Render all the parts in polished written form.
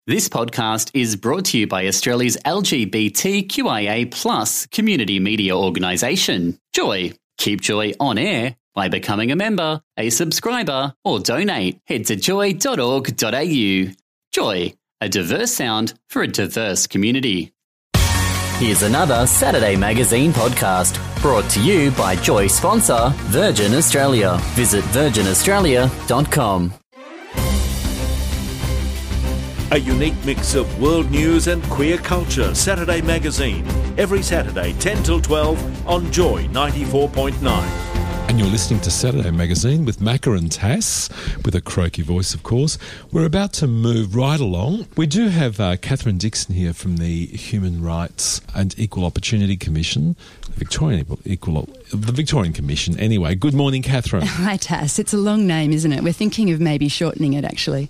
This podcast is brought to you by Australia's LGBTQIA+ community media organisation, Joy. Keep Joy on air by becoming a member, a subscriber, or donate. Head to joy.org.au. Joy, a diverse sound for a diverse community. Here's another Saturday Magazine podcast brought to you by Joy sponsor Virgin Australia. Visit virginaustralia.com. A unique mix of world news and queer culture. Saturday Magazine. Every Saturday, 10 till 12 on Joy 94.9. And you're listening to Saturday Magazine with Macca and Tass, with a croaky voice, of course. We're about to move right along. We do have Catherine Dixon here from the Human Rights and Equal Opportunity Commission, the Victorian Commission. Anyway, good morning, Catherine. Hi, Tass. It's a long name, isn't it? We're thinking of maybe shortening it, actually.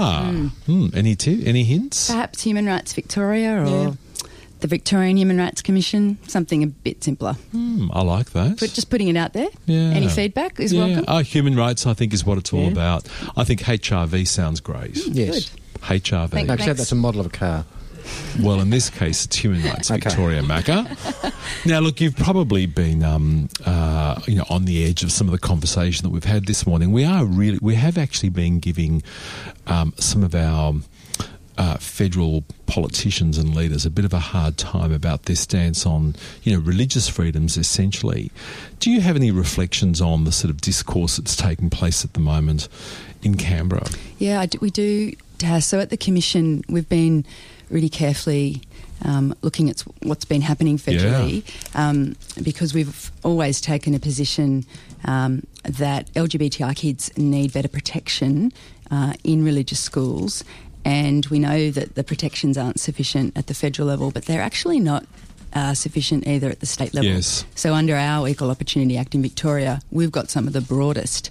Any hints? Perhaps Human Rights Victoria or the Victorian Human Rights Commission, something a bit simpler. I like that. But just putting it out there. Yeah. Any feedback is welcome. Human rights, I think, is what it's all about. I think HRV sounds great. Yes. Good. HRV. Except that's a model of a car. Well, in this case, it's Human Rights Victoria, Macca. Now, look, you've probably been, on the edge of some of the conversation that we've had this morning. We have actually been giving some of our federal politicians and leaders a bit of a hard time about their stance on, religious freedoms, essentially. Do you have any reflections on the sort of discourse that's taking place at the moment in Canberra? Yeah, we do. So at the Commission, we've been really carefully looking at what's been happening federally, because we've always taken a position that LGBTI kids need better protection in religious schools. And we know that the protections aren't sufficient at the federal level, but they're actually not sufficient either at the state level. Yes. So under our Equal Opportunity Act in Victoria, we've got some of the broadest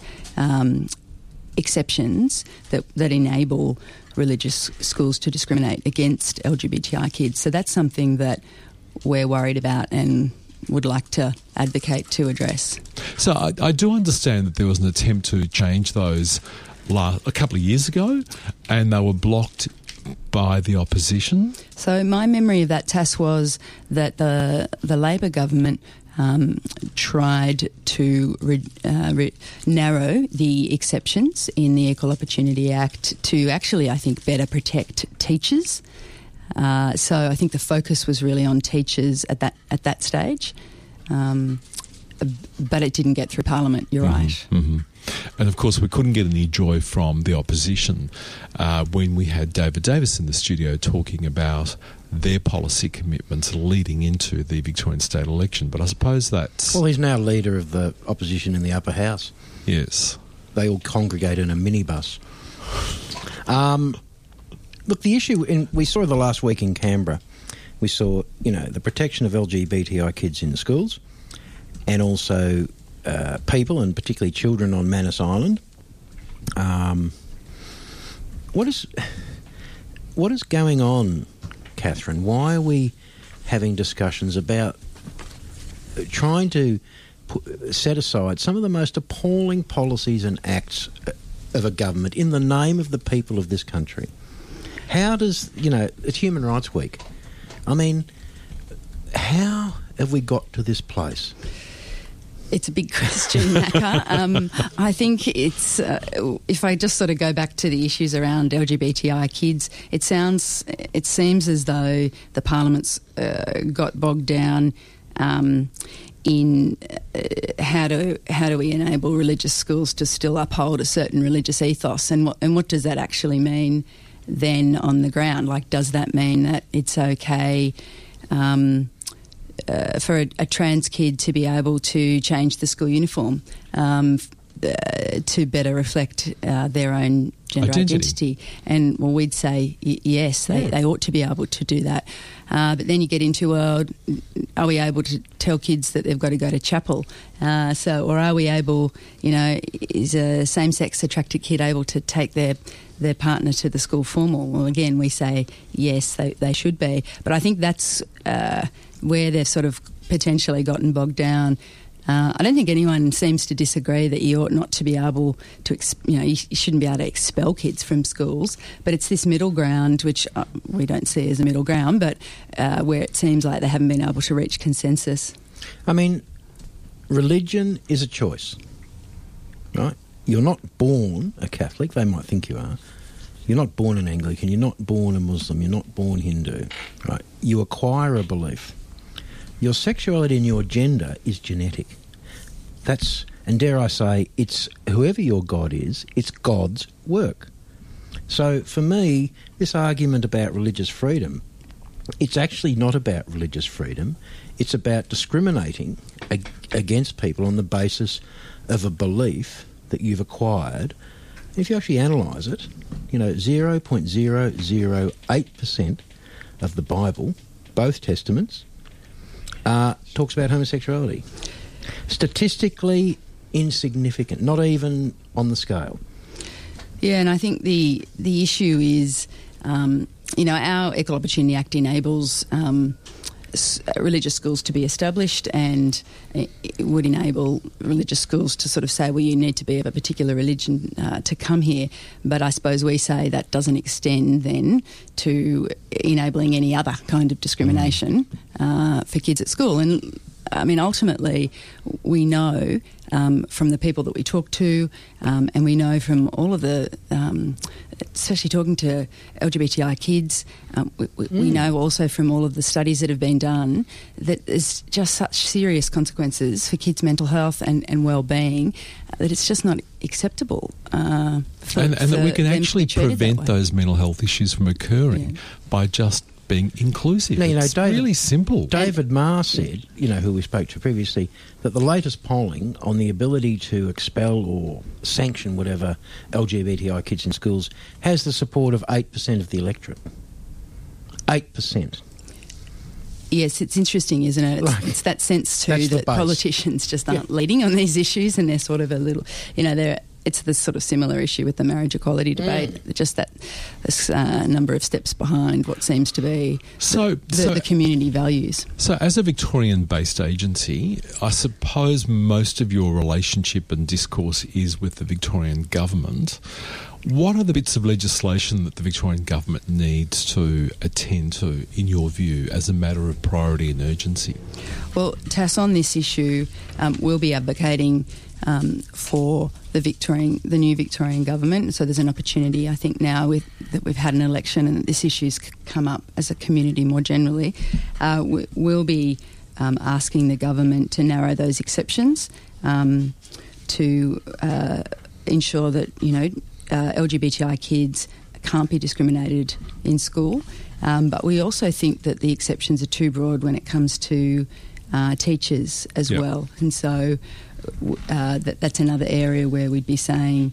exceptions that enable religious schools to discriminate against LGBTI kids. So that's something that we're worried about and would like to advocate to address. So I do understand that there was an attempt to change those a couple of years ago, and they were blocked by the opposition. So my memory of that, Tass, was that the Labor government tried to narrow the exceptions in the Equal Opportunity Act to actually, I think, better protect teachers. So I think the focus was really on teachers at that stage, but it didn't get through Parliament. You're right. Mm-hmm. And of course, we couldn't get any joy from the opposition when we had David Davis in the studio talking about their policy commitments leading into the Victorian state election. But I suppose that's... Well, he's now leader of the opposition in the upper house. Yes. They all congregate in a minibus. Look, the issue, we saw the last week in Canberra, we saw, the protection of LGBTI kids in the schools, and also people, and particularly children on Manus Island. What is going on, Catherine? Why are we having discussions about trying to set aside some of the most appalling policies and acts of a government in the name of the people of this country? How does, it's Human Rights Week. I mean, how have we got to this place? It's a big question, Macca. I think it's, if I just sort of go back to the issues around LGBTI kids, it seems as though the Parliament's got bogged down in how do we enable religious schools to still uphold a certain religious ethos, and what does that actually mean then on the ground? Like, does that mean that it's okay for a trans kid to be able to change the school uniform to better reflect their own gender identity? And we'd say yes, they ought to be able to do that. But then you get into, are we able to tell kids that they've got to go to chapel? Or are we able, is a same-sex attracted kid able to take their partner to the school formal? Well, again, we say yes, they should be. But I think that's where they've sort of potentially gotten bogged down I don't think anyone seems to disagree that you ought not to be able to, you shouldn't be able to expel kids from schools, but it's this middle ground, which we don't see as a middle ground, but where it seems like they haven't been able to reach consensus. I mean, religion is a choice, right? You're not born a Catholic, they might think you are. You're not born an Anglican, you're not born a Muslim, you're not born Hindu, right? You acquire a belief. Your sexuality and your gender is genetic. And dare I say, it's whoever your God is, it's God's work. So for me, this argument about religious freedom, it's actually not about religious freedom. It's about discriminating against people on the basis of a belief that you've acquired. If you actually analyse it, 0.008% of the Bible, both Testaments, talks about homosexuality. Statistically insignificant, not even on the scale. Yeah, and I think the issue is, our Equal Opportunity Act enables religious schools to be established, and it would enable religious schools to sort of say, well, you need to be of a particular religion to come here. But I suppose we say that doesn't extend then to enabling any other kind of discrimination for kids at school. And I mean, ultimately, we know from the people that we talk to, and we know from all of the, especially talking to LGBTI kids, we know also from all of the studies that have been done that there's just such serious consequences for kids' mental health and well-being that it's just not acceptable. And that we can actually prevent those mental health issues from occurring by just being inclusive. Now, it's really simple. David Marr said, who we spoke to previously, that the latest polling on the ability to expel or sanction whatever LGBTI kids in schools has the support of 8% of the electorate. 8%. Yes, it's interesting, isn't it? It's that sense too that politicians just aren't leading on these issues, and they're sort of a little, it's the sort of similar issue with the marriage equality debate, just that this number of steps behind what seems to be the community values. So as a Victorian-based agency, I suppose most of your relationship and discourse is with the Victorian government. What are the bits of legislation that the Victorian government needs to attend to, in your view, as a matter of priority and urgency? Well, Tass, on this issue, we'll be advocating for the new Victorian government. So there's an opportunity, I think, now that we've had an election and this issue's come up as a community more generally. We'll be asking the government to narrow those exceptions to ensure that, LGBTI kids can't be discriminated in school. But we also think that the exceptions are too broad when it comes to teachers as well. And so that's another area where we'd be saying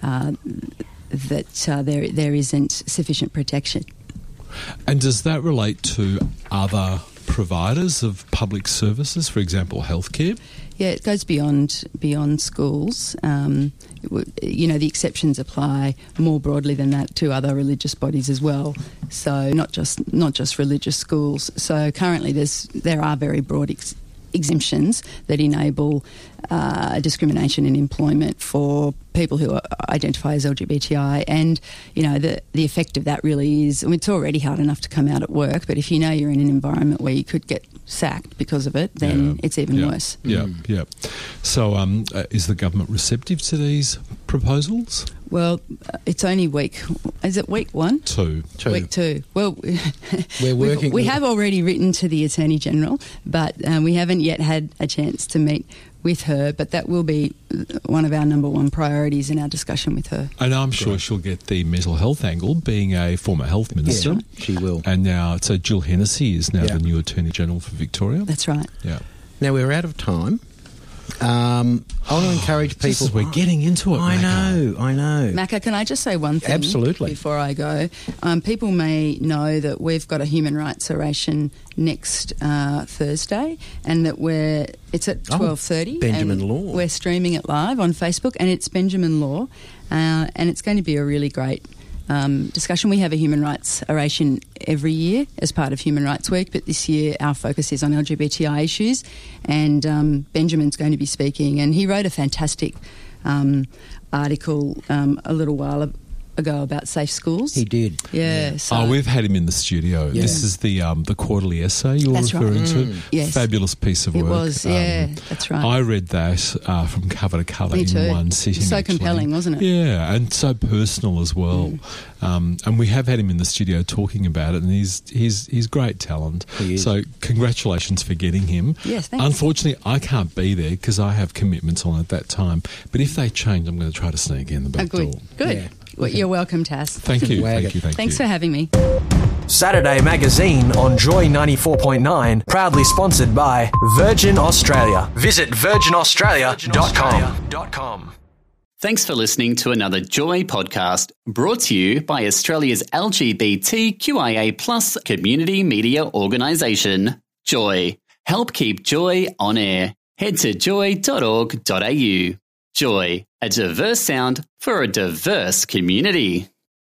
that there isn't sufficient protection. And does that relate to other providers of public services, for example, healthcare? Yeah, it goes beyond schools. The exceptions apply more broadly than that to other religious bodies as well. So not just religious schools. So currently there are very broad exemptions that enable discrimination in employment for people who identify as LGBTI, and the effect of that really is, it's already hard enough to come out at work, but if you're in an environment where you could get sacked because of it, then it's even worse. Yeah. So is the government receptive to these proposals? Well, it's only week. Is it week 1? 2. Week 2. Well, we're working. We have already written to the Attorney General, but we haven't yet had a chance to meet with her. But that will be one of our number one priorities in our discussion with her. And I'm sure she'll get the mental health angle, being a former health minister. Yeah, she will. And now, so Jill Hennessy is now the new Attorney General for Victoria. That's right. Yeah. Now we're out of time. I want to encourage people. We're getting into it. I know. Macca, can I just say one thing? Absolutely. Before I go, people may know that we've got a human rights oration next Thursday, and that it's at 12:30. Benjamin Law. We're streaming it live on Facebook, and it's Benjamin Law, and it's going to be a really great discussion. We have a human rights oration every year as part of Human Rights Week, but this year our focus is on LGBTI issues, and Benjamin's going to be speaking, and he wrote a fantastic article a little while ago about safe schools. He did. Yeah. So we've had him in the studio. Yeah. This is the quarterly essay you're That's right. referring to. Yes. Fabulous piece of It work. was, yeah, that's right. I read that from cover to colour Me in too. one sitting. So actually. compelling, wasn't it? Yeah, and so personal as well. And we have had him in the studio talking about it, and he's great talent. He is. So congratulations for getting him. Yes, thanks. Unfortunately, I can't be there because I have commitments on at that time. But if they change, I'm going to try to sneak in the back door. Good. Yeah. Well, you're welcome, Tass. Thank you. Wag it. Thanks for having me. Saturday Magazine on Joy 94.9, proudly sponsored by Virgin Australia. Visit virginaustralia.com. Thanks for listening to another Joy podcast brought to you by Australia's LGBTQIA+ community media organisation, Joy. Help keep Joy on air. Head to joy.org.au. Joy, a diverse sound for a diverse community.